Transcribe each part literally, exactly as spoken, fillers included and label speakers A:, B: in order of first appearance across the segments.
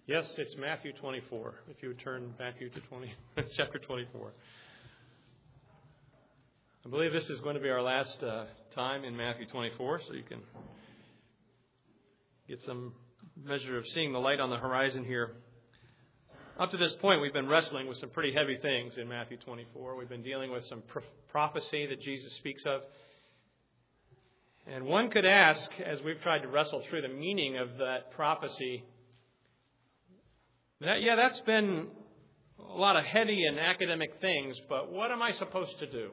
A: Yes, it's Matthew twenty-four. If you would turn Matthew to twenty, chapter twenty-four. I believe this is going to be our last uh, time in Matthew twenty-four, so you can get some measure of seeing the light on the horizon here. Up to this point, we've been wrestling with some pretty heavy things in Matthew twenty-four. We've been dealing with some pro- prophecy that Jesus speaks of. And one could ask, as we've tried to wrestle through the meaning of that prophecy, that, yeah, that's been a lot of heady and academic things, but what am I supposed to do?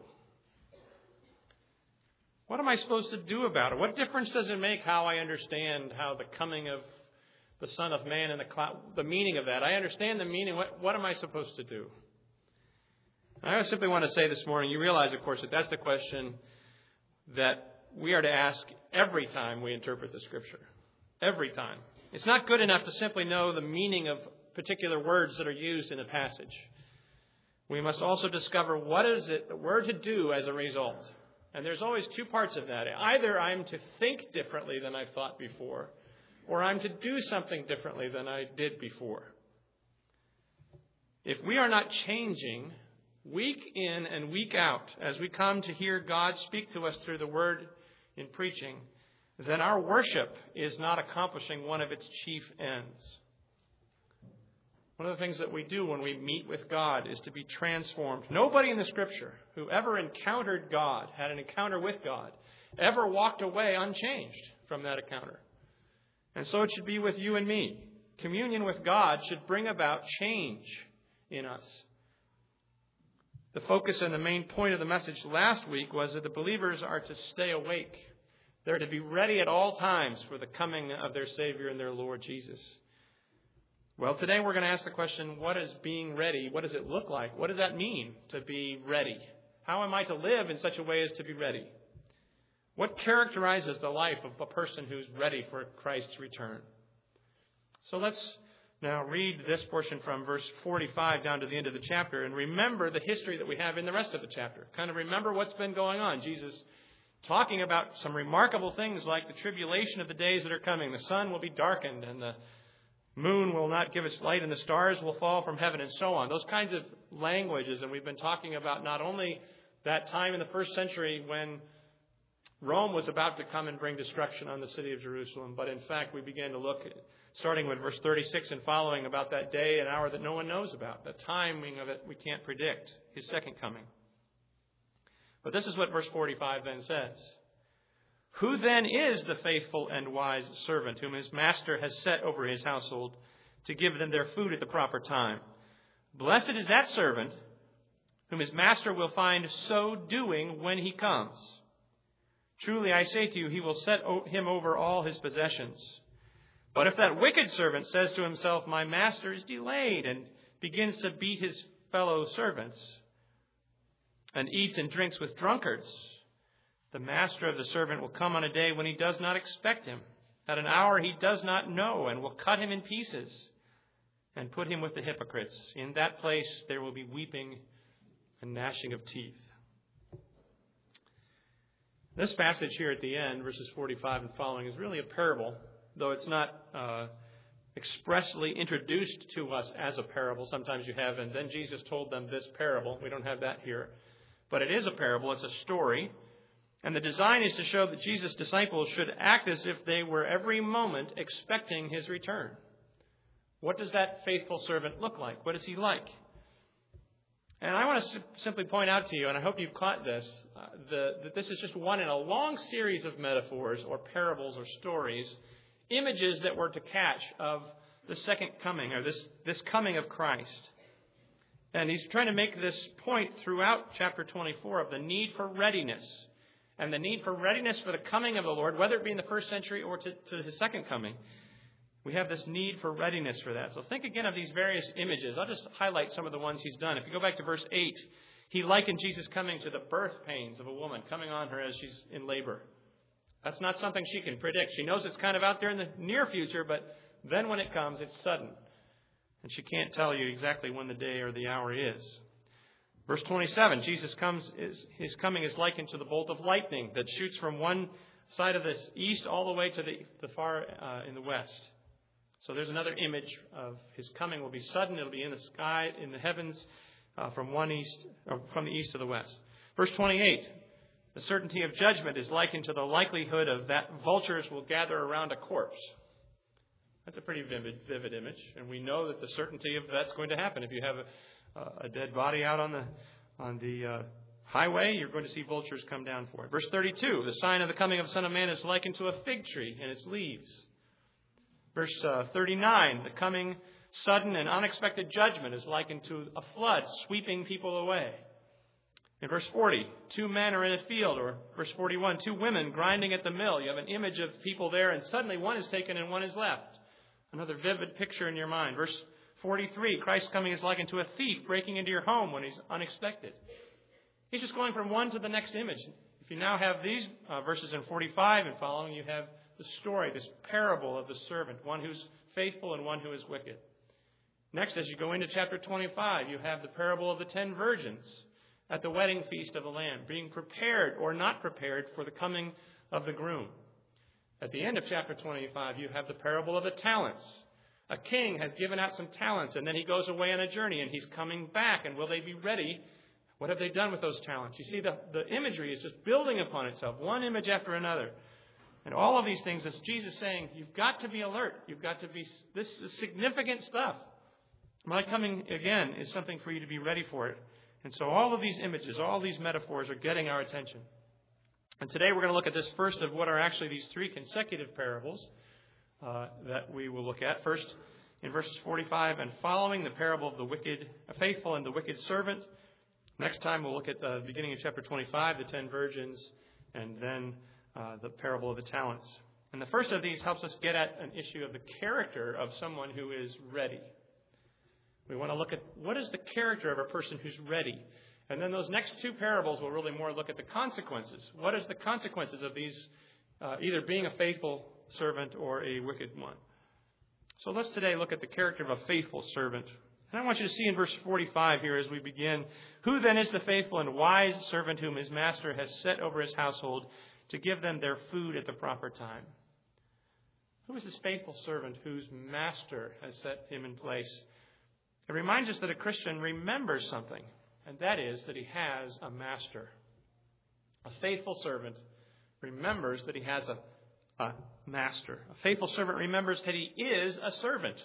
A: What am I supposed to do about it? What difference does it make how I understand how the coming of the Son of Man and the cloud, the meaning of that? I understand the meaning. What, what am I supposed to do? I simply want to say this morning, you realize, of course, that that's the question that we are to ask every time we interpret the Scripture. Every time. It's not good enough to simply know the meaning of particular words that are used in a passage. We must also discover what is it that we're to do as a result. And there's always two parts of that. Either I'm to think differently than I've thought before, or I'm to do something differently than I did before. If we are not changing week in and week out as we come to hear God speak to us through the Word in preaching, then our worship is not accomplishing one of its chief ends. One of the things that we do when we meet with God is to be transformed. Nobody in the Scripture who ever encountered God, had an encounter with God, ever walked away unchanged from that encounter. And so it should be with you and me. Communion with God should bring about change in us. The focus and the main point of the message last week was that the believers are to stay awake. They're to be ready at all times for the coming of their Savior and their Lord Jesus. Well, today we're going to ask the question, what is being ready? What does it look like? What does that mean to be ready? How am I to live in such a way as to be ready? What characterizes the life of a person who's ready for Christ's return? So let's now read this portion from verse forty-five down to the end of the chapter and remember the history that we have in the rest of the chapter. Kind of remember what's been going on. Jesus talking about some remarkable things like the tribulation of the days that are coming. The sun will be darkened and the moon will not give its light and the stars will fall from heaven and so on. Those kinds of languages. And we've been talking about not only that time in the first century when Rome was about to come and bring destruction on the city of Jerusalem, but in fact we began to look, starting with verse thirty-six and following, about that day and hour that no one knows about. The timing of it we can't predict, his second coming. But this is what verse forty-five then says. Who then is the faithful and wise servant whom his master has set over his household to give them their food at the proper time? Blessed is that servant whom his master will find so doing when he comes. Truly I say to you, he will set him over all his possessions. But if that wicked servant says to himself, my master is delayed, and begins to beat his fellow servants, and eats and drinks with drunkards, the master of the servant will come on a day when he does not expect him, at an hour he does not know, and will cut him in pieces and put him with the hypocrites. In that place there will be weeping and gnashing of teeth. This passage here at the end, verses forty-five and following, is really a parable, though it's not uh, expressly introduced to us as a parable. Sometimes you have, and then Jesus told them this parable. We don't have that here. But it is a parable. It's a story. And the design is to show that Jesus' disciples should act as if they were every moment expecting his return. What does that faithful servant look like? What is he like? And I want to simply point out to you, and I hope you've caught this, uh, the, that this is just one in a long series of metaphors or parables or stories, images that we're to catch of the second coming, or this, this coming of Christ. And he's trying to make this point throughout chapter twenty-four of the need for readiness, and the need for readiness for the coming of the Lord, whether it be in the first century or to, to his second coming. We have this need for readiness for that. So think again of these various images. I'll just highlight some of the ones he's done. If you go back to verse eight, he likened Jesus coming to the birth pains of a woman coming on her as she's in labor. That's not something she can predict. She knows it's kind of out there in the near future, but then when it comes, it's sudden. And she can't tell you exactly when the day or the hour is. Verse twenty-seven, Jesus comes, is, his coming is likened to the bolt of lightning that shoots from one side of the east all the way to the, the far uh, in the west. So there's another image of his coming will be sudden. It'll be in the sky, in the heavens, uh, from one east, or from the east to the west. Verse twenty-eight, the certainty of judgment is likened to the likelihood of that vultures will gather around a corpse. That's a pretty vivid, vivid image, and we know that the certainty of that's going to happen. If you have a, a dead body out on the on the uh, highway, you're going to see vultures come down for it. Verse thirty-two, the sign of the coming of the Son of Man is likened to a fig tree and its leaves. Verse uh, thirty-nine, the coming sudden and unexpected judgment is likened to a flood sweeping people away. In verse forty, two men are in a field, or verse forty-one, two women grinding at the mill. You have an image of people there, and suddenly one is taken and one is left. Another vivid picture in your mind. Verse forty-three, Christ's coming is likened to a thief breaking into your home when he's unexpected. He's just going from one to the next image. If you now have these uh, verses in forty-five and following, you have the story, this parable of the servant, one who's faithful and one who is wicked. Next, as you go into chapter twenty-five, you have the parable of the ten virgins at the wedding feast of the Lamb, being prepared or not prepared for the coming of the groom. At the end of chapter twenty-five, you have the parable of the talents. A king has given out some talents, and then he goes away on a journey, and he's coming back. And will they be ready? What have they done with those talents? You see, the, the imagery is just building upon itself, one image after another. And all of these things, as Jesus is saying, you've got to be alert. You've got to be, this is significant stuff. My coming again is something for you to be ready for it. And so all of these images, all these metaphors are getting our attention. And today we're going to look at this first of what are actually these three consecutive parables uh, that we will look at. First, in verses forty-five and following, the parable of the wicked, faithful and the wicked servant. Next time we'll look at the beginning of chapter twenty-five, the ten virgins, and then uh, the parable of the talents. And the first of these helps us get at an issue of the character of someone who is ready. We want to look at what is the character of a person who's ready. And then those next two parables will really more look at the consequences. What is the consequences of these, uh, either being a faithful servant or a wicked one? So let's today look at the character of a faithful servant. And I want you to see in verse forty-five here as we begin, who then is the faithful and wise servant whom his master has set over his household to give them their food at the proper time? Who is this faithful servant whose master has set him in place? It reminds us that a Christian remembers something, and that is that he has a master. A faithful servant remembers that he has a, a master. A faithful servant remembers that he is a servant.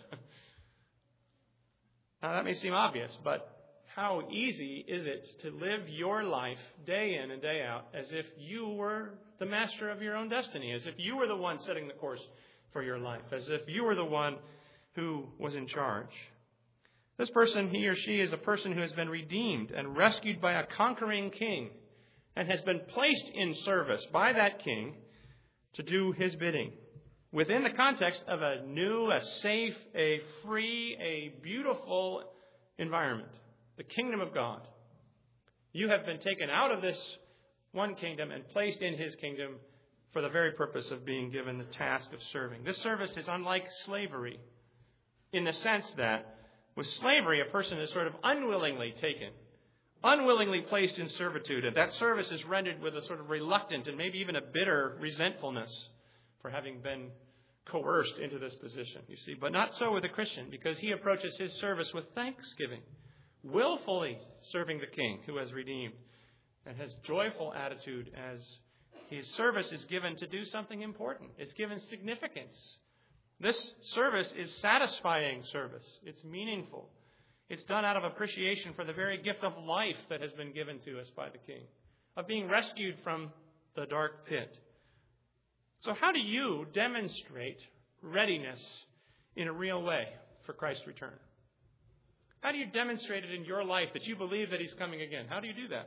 A: Now, that may seem obvious, but how easy is it to live your life day in and day out as if you were the master of your own destiny, as if you were the one setting the course for your life, as if you were the one who was in charge? This person, he or she, is a person who has been redeemed and rescued by a conquering king and has been placed in service by that king to do his bidding within the context of a new, a safe, a free, a beautiful environment, the kingdom of God. You have been taken out of this one kingdom and placed in his kingdom for the very purpose of being given the task of serving. This service is unlike slavery in the sense that with slavery, a person is sort of unwillingly taken, unwillingly placed in servitude, and that service is rendered with a sort of reluctant and maybe even a bitter resentfulness for having been coerced into this position, you see. But not so with a Christian, because he approaches his service with thanksgiving, willfully serving the King who has redeemed, and has joyful attitude as his service is given to do something important. It's given significance. This service is satisfying service. It's meaningful. It's done out of appreciation for the very gift of life that has been given to us by the King, of being rescued from the dark pit. So how do you demonstrate readiness in a real way for Christ's return? How do you demonstrate it in your life that you believe that he's coming again? How do you do that?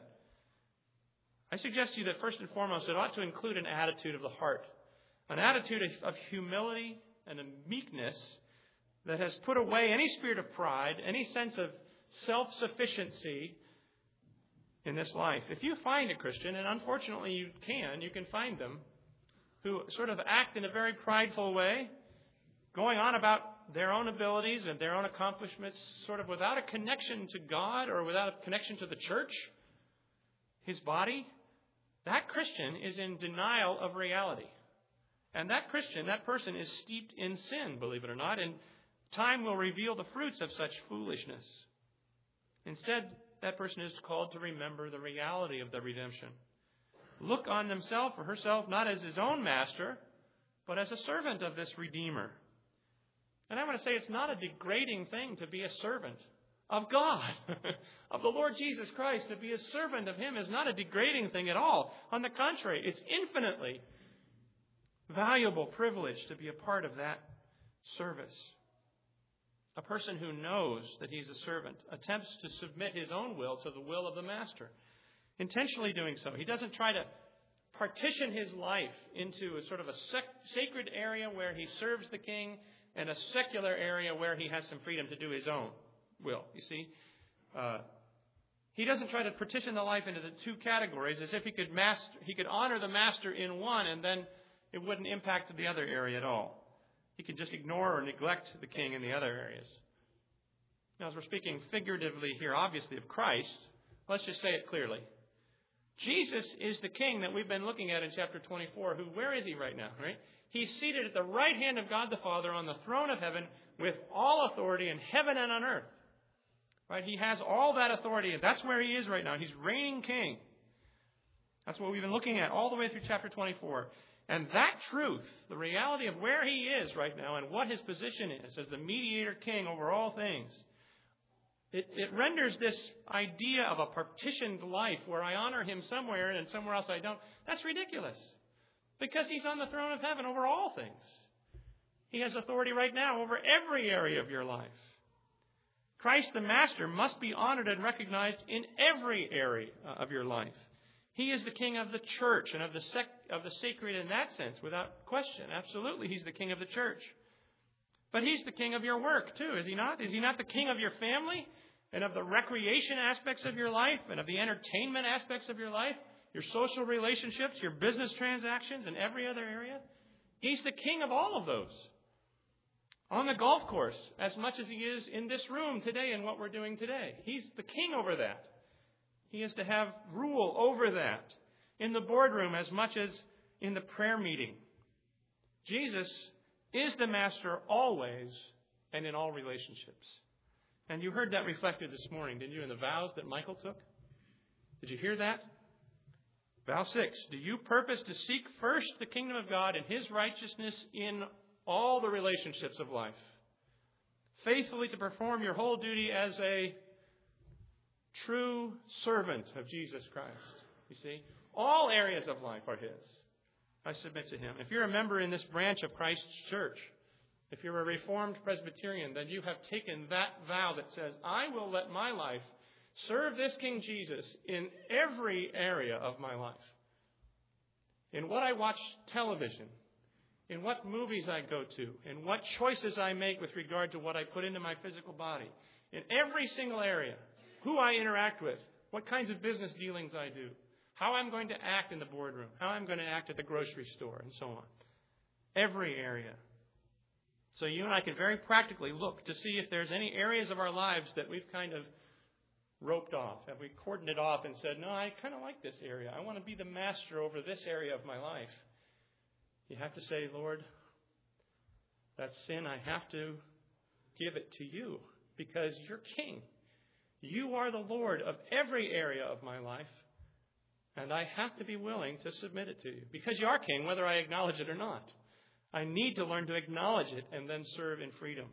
A: I suggest to you that first and foremost, it ought to include an attitude of the heart, an attitude of humility and a meekness that has put away any spirit of pride, any sense of self-sufficiency in this life. If you find a Christian, and unfortunately you can, you can find them, who sort of act in a very prideful way, going on about their own abilities and their own accomplishments, sort of without a connection to God or without a connection to the church, his body, that Christian is in denial of reality. And that Christian, that person is steeped in sin, believe it or not, and time will reveal the fruits of such foolishness. Instead, that person is called to remember the reality of the redemption. Look on himself or herself not as his own master, but as a servant of this Redeemer. And I want to say it's not a degrading thing to be a servant of God, of the Lord Jesus Christ. To be a servant of Him is not a degrading thing at all. On the contrary, it's infinitely valuable privilege to be a part of that service. A person who knows that he's a servant attempts to submit his own will to the will of the master, intentionally doing so. He doesn't try to partition his life into a sort of a sec- sacred area where he serves the king and a secular area where he has some freedom to do his own will. You see, uh, he doesn't try to partition the life into the two categories as if he could master, he could honor the master in one and then it wouldn't impact the other area at all. He can just ignore or neglect the king in the other areas. Now, as we're speaking figuratively here, obviously, of Christ, let's just say it clearly. Jesus is the king that we've been looking at in chapter twenty-four. Who, where is he right now? Right? He's seated at the right hand of God the Father on the throne of heaven with all authority in heaven and on earth. Right? He has all that authority, and that's where he is right now. He's reigning king. That's what we've been looking at all the way through chapter twenty-four. And that truth, the reality of where he is right now and what his position is as the mediator king over all things, it, it renders this idea of a partitioned life where I honor him somewhere and somewhere else I don't, that's ridiculous. Because he's on the throne of heaven over all things. He has authority right now over every area of your life. Christ the Master must be honored and recognized in every area of your life. He is the king of the church and of the sec- of the sacred in that sense, without question. Absolutely, he's the king of the church. But he's the king of your work, too, is he not? Is he not the king of your family and of the recreation aspects of your life and of the entertainment aspects of your life, your social relationships, your business transactions, and every other area? He's the king of all of those. On the golf course, as much as he is in this room today and what we're doing today. He's the king over that. He is to have rule over that in the boardroom as much as in the prayer meeting. Jesus is the master always and in all relationships. And you heard that reflected this morning, didn't you, in the vows that Michael took? Did you hear that? Vow six. Do you purpose to seek first the kingdom of God and His righteousness in all the relationships of life? Faithfully to perform your whole duty as a true servant of Jesus Christ. You see, all areas of life are His. I submit to Him. If you're a member in this branch of Christ's church, if you're a Reformed Presbyterian, then you have taken that vow that says, I will let my life serve this King Jesus in every area of my life. In what I watch television, in what movies I go to, in what choices I make with regard to what I put into my physical body, in every single area. Who I interact with, what kinds of business dealings I do, how I'm going to act in the boardroom, how I'm going to act at the grocery store, and so on. Every area. So you and I can very practically look to see if there's any areas of our lives that we've kind of roped off. Have we cordoned it off and said, no, I kind of like this area. I want to be the master over this area of my life. You have to say, Lord, that sin, I have to give it to you because you're king. You are the Lord of every area of my life, and I have to be willing to submit it to you. Because you are king, whether I acknowledge it or not. I need to learn to acknowledge it and then serve in freedom.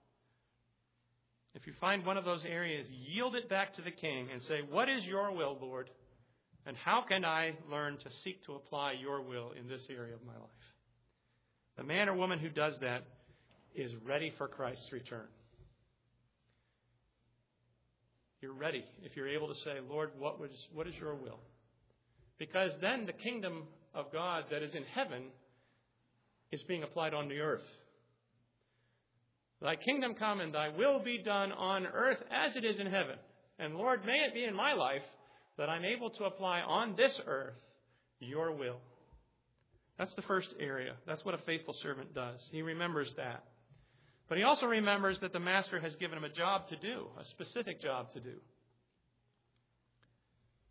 A: If you find one of those areas, yield it back to the king and say, what is your will, Lord? And how can I learn to seek to apply your will in this area of my life? The man or woman who does that is ready for Christ's return. You're ready if you're able to say, Lord, what was, what is your will? Because then the kingdom of God that is in heaven is being applied on the earth. Thy kingdom come and thy will be done on earth as it is in heaven. And Lord, may it be in my life that I'm able to apply on this earth your will. That's the first area. That's what a faithful servant does. He remembers that. But he also remembers that the master has given him a job to do, a specific job to do.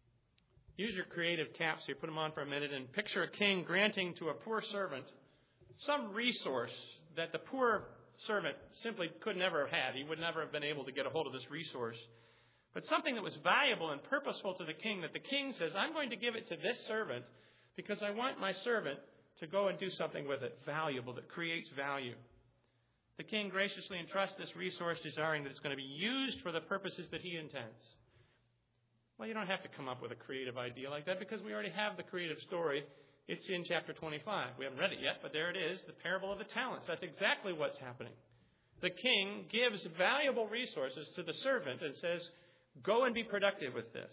A: Use your creative caps here, put them on for a minute, and picture a king granting to a poor servant some resource that the poor servant simply could never have had. He would never have been able to get a hold of this resource. But something that was valuable and purposeful to the king, that the king says, I'm going to give it to this servant because I want my servant to go and do something with it, valuable, that creates value. The king graciously entrusts this resource, desiring that it's going to be used for the purposes that he intends. Well, you don't have to come up with a creative idea like that because we already have the creative story. It's in chapter twenty-five. We haven't read it yet, but there it is, the parable of the talents. That's exactly what's happening. The king gives valuable resources to the servant and says, go and be productive with this.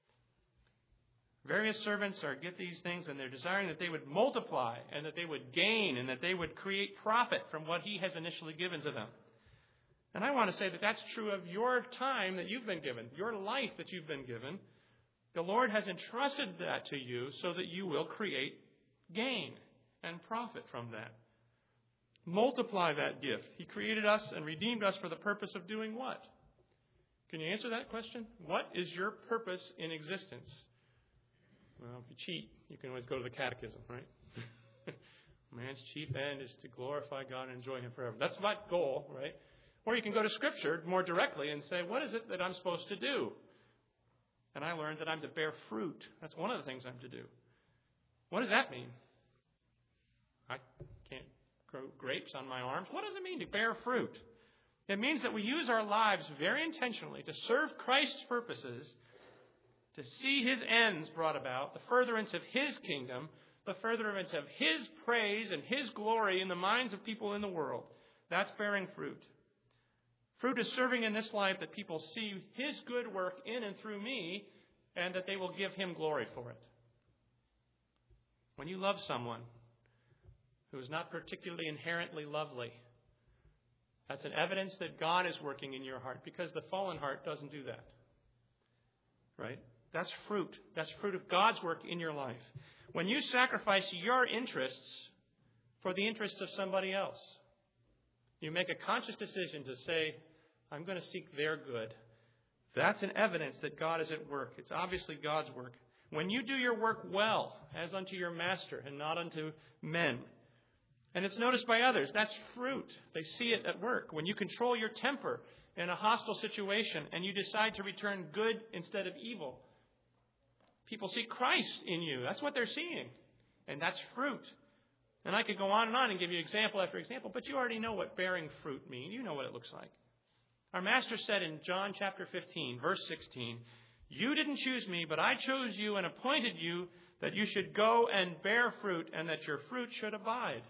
A: Various servants are get these things, and they're desiring that they would multiply and that they would gain and that they would create profit from what he has initially given to them. And I want to say that that's true of your time that you've been given, your life that you've been given. The Lord has entrusted that to you so that you will create gain and profit from that. Multiply that gift. He created us and redeemed us for the purpose of doing what? Can you answer that question? What is your purpose in existence? Well, if you cheat, you can always go to the catechism, right? Man's chief end is to glorify God and enjoy Him forever. That's my goal, right? Or you can go to Scripture more directly and say, what is it that I'm supposed to do? And I learned that I'm to bear fruit. That's one of the things I'm to do. What does that mean? I can't grow grapes on my arms. What does it mean to bear fruit? It means that we use our lives very intentionally to serve Christ's purposes, to see His ends brought about, the furtherance of His kingdom, the furtherance of His praise and His glory in the minds of people in the world. That's bearing fruit. Fruit is serving in this life that people see His good work in and through me, and that they will give Him glory for it. When you love someone who is not particularly inherently lovely, that's an evidence that God is working in your heart, because the fallen heart doesn't do that. Right? That's fruit. That's fruit of God's work in your life. When you sacrifice your interests for the interests of somebody else, you make a conscious decision to say, I'm going to seek their good. That's an evidence that God is at work. It's obviously God's work. When you do your work well, as unto your master and not unto men, and it's noticed by others, that's fruit. They see it at work. When you control your temper in a hostile situation and you decide to return good instead of evil, people see Christ in you. That's what they're seeing. And that's fruit. And I could go on and on and give you example after example, but you already know what bearing fruit means. You know what it looks like. Our Master said in John chapter fifteen, verse sixteen, you didn't choose me, but I chose you and appointed you that you should go and bear fruit and that your fruit should abide.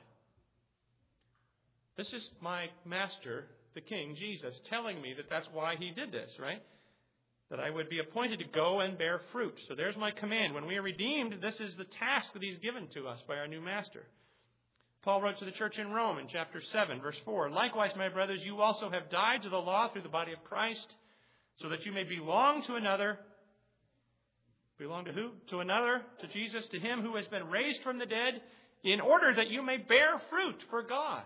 A: This is my Master, the King, Jesus, telling me that that's why He did this, right? That I would be appointed to go and bear fruit. So there's my command. When we are redeemed, this is the task that He's given to us by our new Master. Paul wrote to the church in Rome in chapter seven, verse four, likewise, my brothers, you also have died to the law through the body of Christ, so that you may belong to another. Belong to who? To another, to Jesus, to Him who has been raised from the dead, in order that you may bear fruit for God.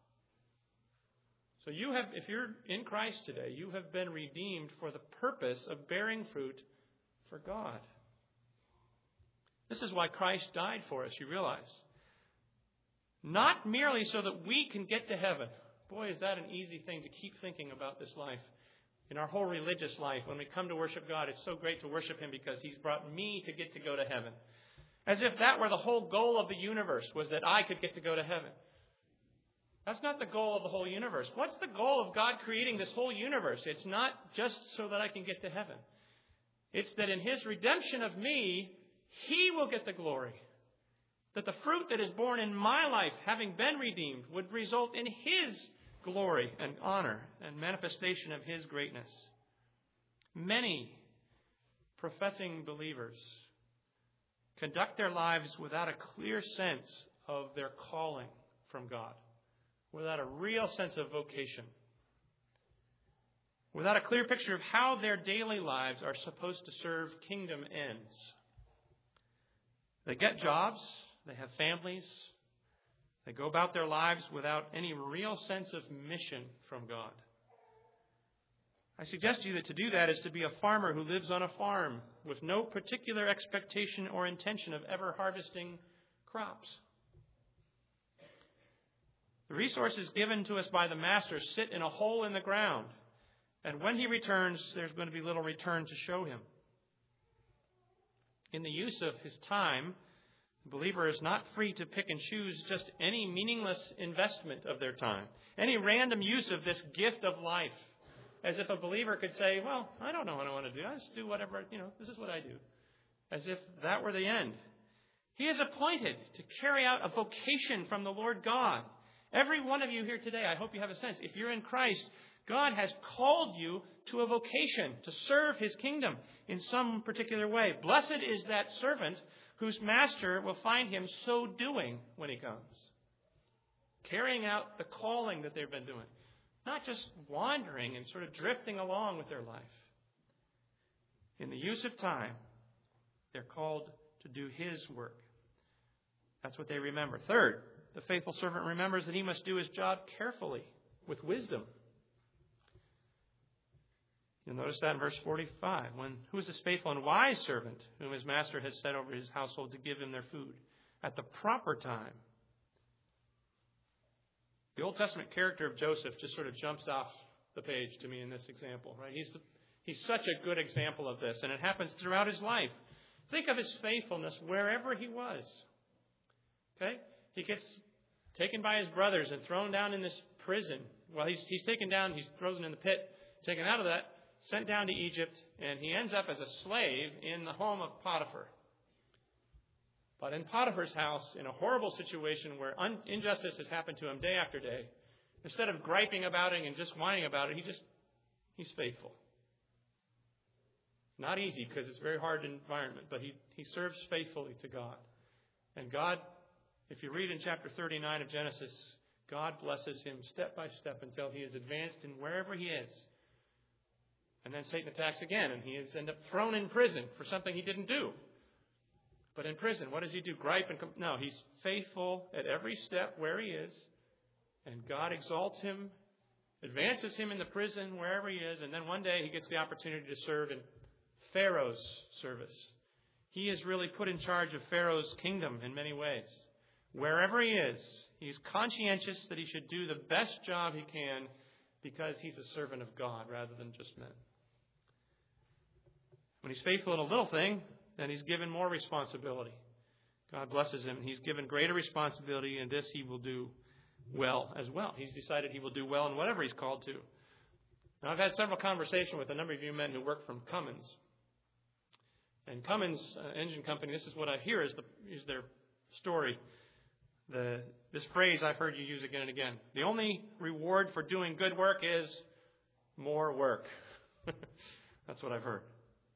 A: So you have, if you're in Christ today, you have been redeemed for the purpose of bearing fruit for God. This is why Christ died for us, you realize. Not merely so that we can get to heaven. Boy, is that an easy thing to keep thinking about this life. In our whole religious life, when we come to worship God, it's so great to worship Him because He's brought me to get to go to heaven. As if that were the whole goal of the universe, was that I could get to go to heaven. That's not the goal of the whole universe. What's the goal of God creating this whole universe? It's not just so that I can get to heaven. It's that in His redemption of me, He will get the glory. That the fruit that is born in my life, having been redeemed, would result in His glory and honor and manifestation of His greatness. Many professing believers conduct their lives without a clear sense of their calling from God, without a real sense of vocation, without a clear picture of how their daily lives are supposed to serve kingdom ends. They get jobs. They have families. They go about their lives without any real sense of mission from God. I suggest to you that to do that is to be a farmer who lives on a farm with no particular expectation or intention of ever harvesting crops. The resources given to us by the Master sit in a hole in the ground. And when he returns, there's going to be little return to show him. In the use of his time, the believer is not free to pick and choose just any meaningless investment of their time, any random use of this gift of life, as if a believer could say, well, I don't know what I want to do. I just do whatever, you know, this is what I do. As if that were the end. He is appointed to carry out a vocation from the Lord God. Every one of you here today, I hope you have a sense, if you're in Christ, God has called you to a vocation to serve his kingdom in some particular way. Blessed is that servant whose master will find him so doing when he comes. Carrying out the calling that they've been doing. Not just wandering and sort of drifting along with their life. In the use of time, they're called to do his work. That's what they remember. Third, the faithful servant remembers that he must do his job carefully, with wisdom. You'll notice that in verse forty-five. When, who is this faithful and wise servant whom his master has set over his household to give them their food at the proper time? The Old Testament character of Joseph just sort of jumps off the page to me in this example, right? He's, he's such a good example of this, and it happens throughout his life. Think of his faithfulness wherever he was. Okay? He gets taken by his brothers and thrown down in this prison. Well, he's, he's taken down, he's thrown in the pit, taken out of that, sent down to Egypt, and he ends up as a slave in the home of Potiphar. But in Potiphar's house, in a horrible situation where un- injustice has happened to him day after day, instead of griping about it and just whining about it, he just, he's faithful. Not easy because it's a very hard environment, but he, he serves faithfully to God. And God, if you read in chapter thirty-nine of Genesis, God blesses him step by step until he is advanced in wherever he is. And then Satan attacks again, and he is end up thrown in prison for something he didn't do. But in prison, what does he do? Gripe and comp- no, he's faithful at every step where he is, and God exalts him, advances him in the prison wherever he is, and then one day he gets the opportunity to serve in Pharaoh's service. He is really put in charge of Pharaoh's kingdom in many ways. Wherever he is, he's conscientious that he should do the best job he can because he's a servant of God rather than just men. When he's faithful in a little thing, then he's given more responsibility. God blesses him. He's given greater responsibility, and this he will do well as well. He's decided he will do well in whatever he's called to. Now, I've had several conversations with a number of you men who work from Cummins. And Cummins uh, Engine Company, this is what I hear is, the, is their story. The, this phrase I've heard you use again and again. The only reward for doing good work is more work. That's what I've heard.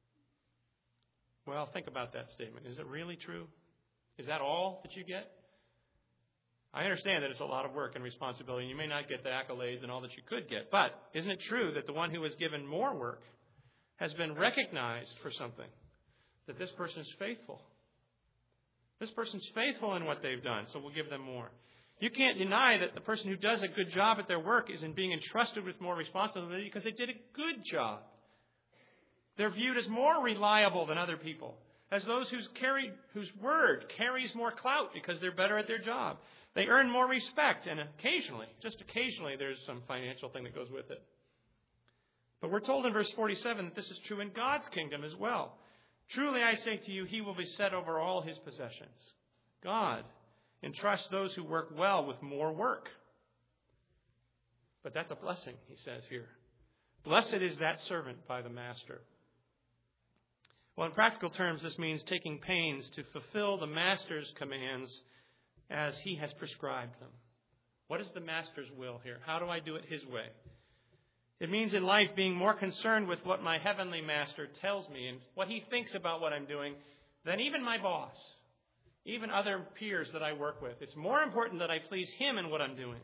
A: Well, think about that statement. Is it really true? Is that all that you get? I understand that it's a lot of work and responsibility, and you may not get the accolades and all that you could get. But isn't it true that the one who was given more work has been recognized for something? That this person is faithful. This person's faithful in what they've done, so we'll give them more. You can't deny that the person who does a good job at their work is in being entrusted with more responsibility because they did a good job. They're viewed as more reliable than other people, as those who's carried, whose word carries more clout because they're better at their job. They earn more respect, and occasionally, just occasionally, there's some financial thing that goes with it. But we're told in verse forty-seven that this is true in God's kingdom as well. Truly I say to you, he will be set over all his possessions. God entrusts those who work well with more work. But that's a blessing, he says here. Blessed is that servant by the master. Well, in practical terms, this means taking pains to fulfill the master's commands as he has prescribed them. What is the master's will here? How do I do it his way? It means in life being more concerned with what my heavenly master tells me and what he thinks about what I'm doing than even my boss, even other peers that I work with. It's more important that I please him in what I'm doing.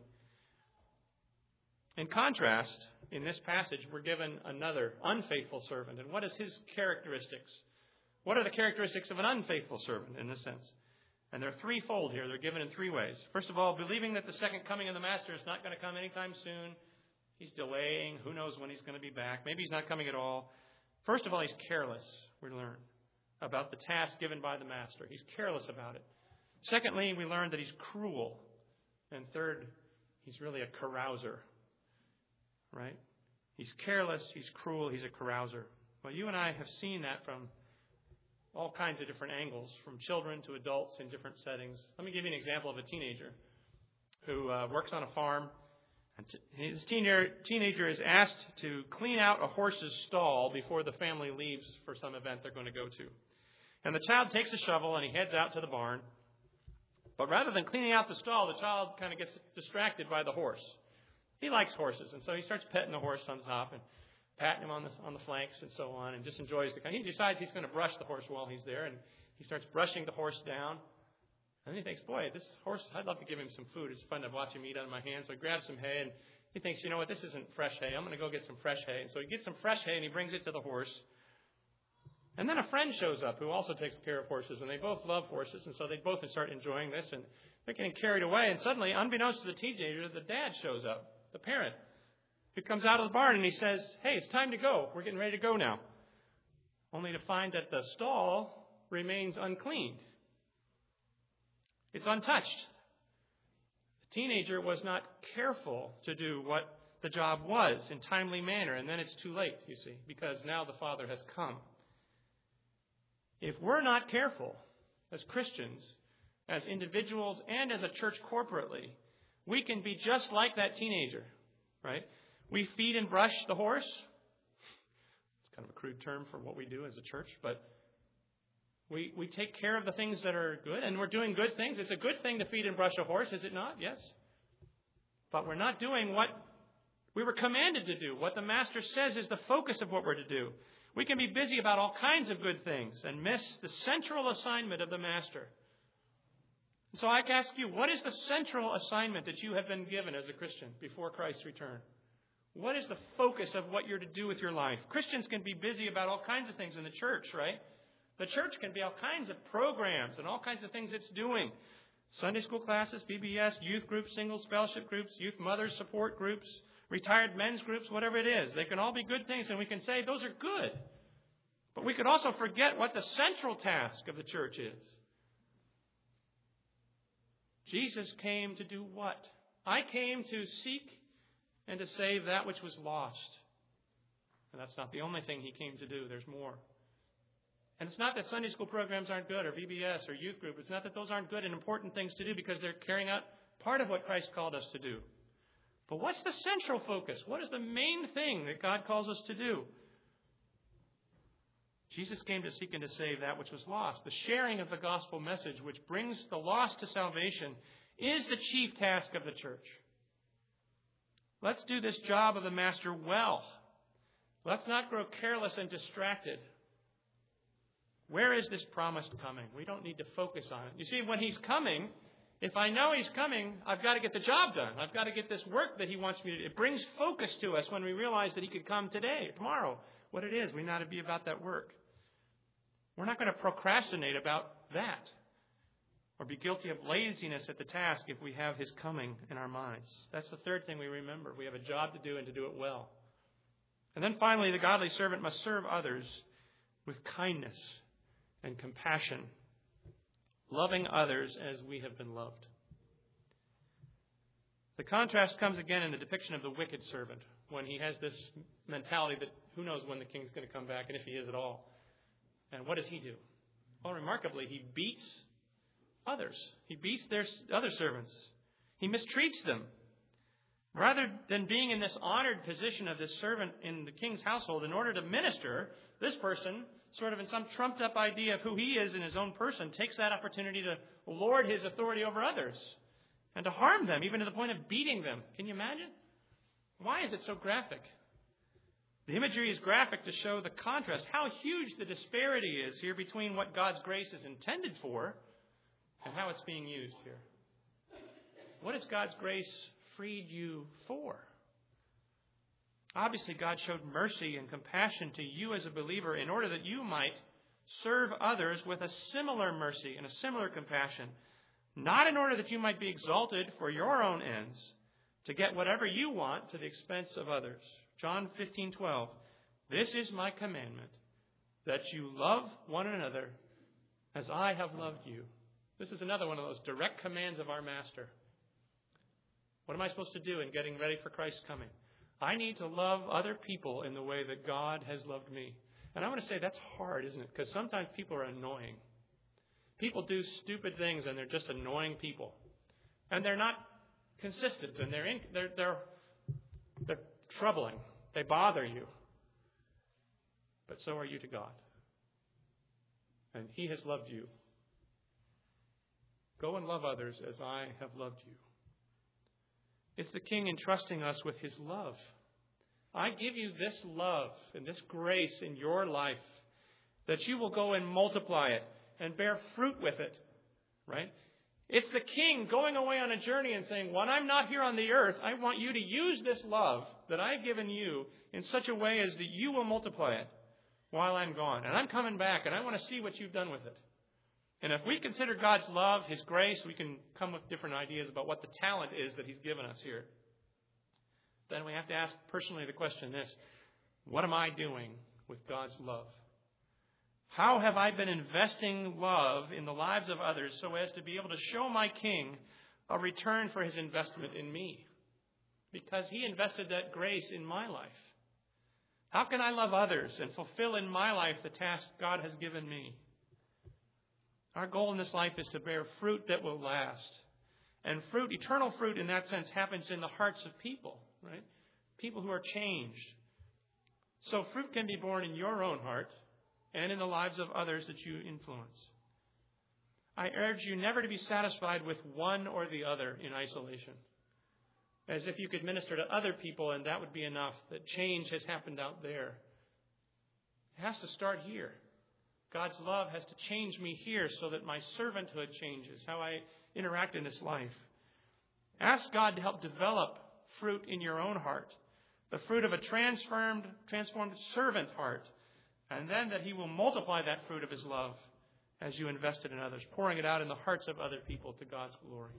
A: In contrast, in this passage, we're given another unfaithful servant. And what is his characteristics? What are the characteristics of an unfaithful servant in this sense? And they're threefold here. They're given in three ways. First of all, believing that the second coming of the master is not going to come anytime soon. He's delaying. Who knows when he's going to be back? Maybe he's not coming at all. First of all, he's careless, we learn, about the task given by the master. He's careless about it. Secondly, we learn that he's cruel. And third, he's really a carouser, right? He's careless, he's cruel, he's a carouser. Well, you and I have seen that from all kinds of different angles, from children to adults in different settings. Let me give you an example of a teenager who uh, works on a farm. And t- his teenager, teenager is asked to clean out a horse's stall before the family leaves for some event they're going to go to. And the child takes a shovel and he heads out to the barn. But rather than cleaning out the stall, the child kind of gets distracted by the horse. He likes horses, and so he starts petting the horse on top and patting him on the on the flanks and so on, and just enjoys the. He decides he's going to brush the horse while he's there, and he starts brushing the horse down. And he thinks, boy, this horse, I'd love to give him some food. It's fun to watch him eat out of my hand. So he grabs some hay, and he thinks, you know what, this isn't fresh hay. I'm going to go get some fresh hay. And so he gets some fresh hay, and he brings it to the horse. And then a friend shows up who also takes care of horses, and they both love horses, and so they both start enjoying this, and they're getting carried away. And suddenly, unbeknownst to the teenager, the dad shows up, the parent, who comes out of the barn, and he says, hey, it's time to go. We're getting ready to go now. Only to find that the stall remains uncleaned. It's untouched. The teenager was not careful to do what the job was in timely manner, and then it's too late, you see, because now the father has come. If we're not careful as Christians, as individuals, and as a church corporately, we can be just like that teenager, right? We feed and brush the horse. It's kind of a crude term for what we do as a church, but we we take care of the things that are good, and we're doing good things. It's a good thing to feed and brush a horse, is it not? Yes. But we're not doing what we were commanded to do, what the Master says is the focus of what we're to do. We can be busy about all kinds of good things and miss the central assignment of the Master. So I ask you, what is the central assignment that you have been given as a Christian before Christ's return? What is the focus of what you're to do with your life? Christians can be busy about all kinds of things in the church, right? The church can be all kinds of programs and all kinds of things it's doing. Sunday school classes, B B S, youth groups, singles, fellowship groups, youth mothers support groups, retired men's groups, whatever it is. They can all be good things, and we can say those are good. But we could also forget what the central task of the church is. Jesus came to do what? I came to seek and to save that which was lost. And that's not the only thing he came to do. There's more. And it's not that Sunday school programs aren't good, or V B S, or youth group. It's not that those aren't good and important things to do, because they're carrying out part of what Christ called us to do. But what's the central focus? What is the main thing that God calls us to do? Jesus came to seek and to save that which was lost. The sharing of the gospel message, which brings the lost to salvation, is the chief task of the church. Let's do this job of the Master well. Let's not grow careless and distracted. Where is this promised coming? We don't need to focus on it. You see, when he's coming, if I know he's coming, I've got to get the job done. I've got to get this work that he wants me to do. It brings focus to us when we realize that he could come today, tomorrow. What it is, we know to be about that work. We're not going to procrastinate about that or be guilty of laziness at the task if we have his coming in our minds. That's the third thing we remember. We have a job to do and to do it well. And then finally, the godly servant must serve others with kindness and compassion, loving others as we have been loved. The contrast comes again in the depiction of the wicked servant, when he has this mentality that who knows when the king's going to come back, and if he is at all. And what does he do? Well, remarkably, he beats others. He beats their other servants. He mistreats them. Rather than being in this honored position of this servant in the king's household, in order to minister, this person, sort of in some trumped up idea of who he is in his own person, takes that opportunity to lord his authority over others and to harm them, even to the point of beating them. Can you imagine? Why is it so graphic? The imagery is graphic to show the contrast, how huge the disparity is here between what God's grace is intended for and how it's being used here. What has God's grace freed you for? Obviously, God showed mercy and compassion to you as a believer in order that you might serve others with a similar mercy and a similar compassion, not in order that you might be exalted for your own ends, to get whatever you want to the expense of others. John fifteen twelve. This is my commandment, that you love one another as I have loved you. This is another one of those direct commands of our Master. What am I supposed to do in getting ready for Christ's coming? I need to love other people in the way that God has loved me. And I want to say that's hard, isn't it? Because sometimes people are annoying. People do stupid things and they're just annoying people. And they're not consistent and they're in, they're they're they're troubling. They bother you. But so are you to God. And He has loved you. Go and love others as I have loved you. It's the King entrusting us with His love. I give you this love and this grace in your life that you will go and multiply it and bear fruit with it. Right? It's the King going away on a journey and saying, when I'm not here on the earth, I want you to use this love that I've given you in such a way as that you will multiply it while I'm gone. And I'm coming back and I want to see what you've done with it. And if we consider God's love, His grace, we can come with different ideas about what the talent is that He's given us here. Then we have to ask personally the question this: what am I doing with God's love? How have I been investing love in the lives of others so as to be able to show my King a return for His investment in me? Because He invested that grace in my life. How can I love others and fulfill in my life the task God has given me? Our goal in this life is to bear fruit that will last. And fruit, eternal fruit in that sense, happens in the hearts of people, right? People who are changed. So fruit can be born in your own heart and in the lives of others that you influence. I urge you never to be satisfied with one or the other in isolation, as if you could minister to other people and that would be enough, that change has happened out there. It has to start here. God's love has to change me here so that my servanthood changes, how I interact in this life. Ask God to help develop fruit in your own heart, the fruit of a transformed, transformed servant heart, and then that He will multiply that fruit of His love as you invest it in others, pouring it out in the hearts of other people to God's glory.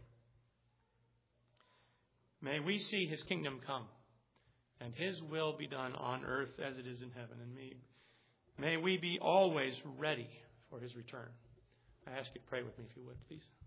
A: May we see His kingdom come and His will be done on earth as it is in heaven. And may, may we be always ready for His return. I ask you to pray with me if you would, please.